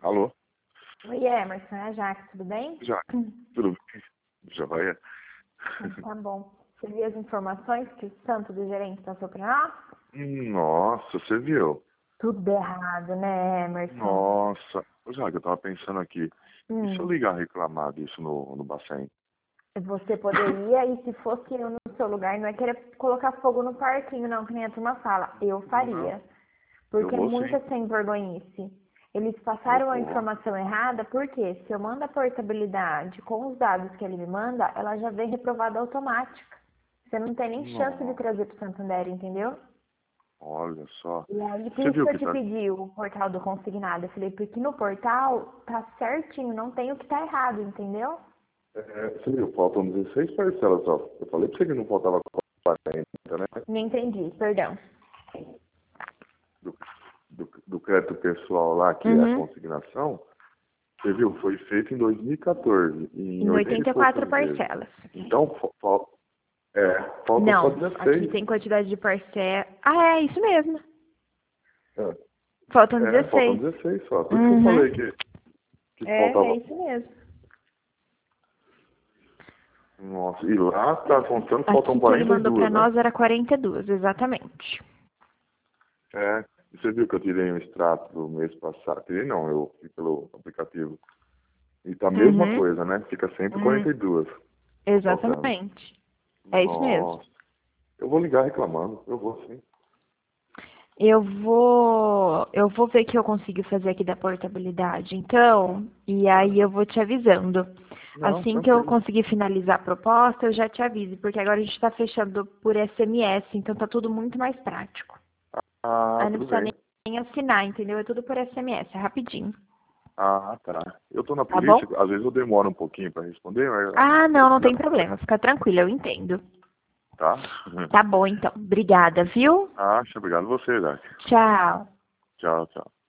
Alô? Oi, Emerson, é a Jaque, tudo bem? Já, tudo bem? Joia? Tá bom. Você viu as informações que o santo do gerente passou pra nós? Nossa, você viu? Tudo errado, né, Emerson? Nossa, já que eu tava pensando aqui, e se eu Hum, ligar reclamar disso no Bacen? Você poderia, e se fosse eu no seu lugar, não é querer colocar fogo no parquinho, não, que nem a turma fala. Eu Não, faria. eu Porque é vou sim, muita sem vergonhice. Eles eu passaram a vou. informação errada, porque se eu mando a portabilidade com os dados que ele me manda, ela já vem reprovada automática. Você não tem nem chance de Nossa, trazer para o Santander, entendeu? olha só. E aí, por Você isso viu que eu que te tá... pedi o portal do consignado. Eu falei, porque no portal tá certinho, não tem o que tá errado, entendeu? Você viu, faltam 16 parcelas só. Eu falei pra você que não faltava 40, né? Não entendi, perdão. Do crédito pessoal lá, que é a Uhum. consignação. Você viu, foi feito em 2014, em Em 80 e 84 poucas vezes. parcelas. Então, falta só Não, aqui 16. tem quantidade de parcela. Ah, é isso mesmo. É, Faltam faltam 16. 16 só. Por isso que eu Uhum. falei que É faltava. isso mesmo. Nossa, e lá tá contando que faltam Aqui que ele mandou pra 42, né? nós era 42, exatamente. É, e você viu que eu tirei um extrato do mês passado. Tirei não, eu fui pelo aplicativo. E tá a mesma Uhum. coisa, né? Fica sempre Hum, 42 faltando. exatamente. É isso mesmo. Nossa, eu vou ligar reclamando. Eu vou sim. Eu vou ver o que eu consigo fazer aqui da portabilidade, então, e aí eu vou te avisando. Não, Assim que eu tranquilo. conseguir finalizar a proposta, eu já te aviso, porque agora a gente está fechando por SMS, então tá tudo muito mais prático. Ah, Aí não tudo precisa bem. nem assinar, entendeu? É tudo por SMS, é rapidinho. Ah, tá. Eu tô na Tá polícia, bom? às vezes eu demoro um pouquinho pra responder, mas Ah, não, não já tem problema. Fica tranquila, eu entendo. tá. Tá bom, então. Obrigada, viu? Ah, obrigado a você, Jack. Tchau. Tchau, tchau.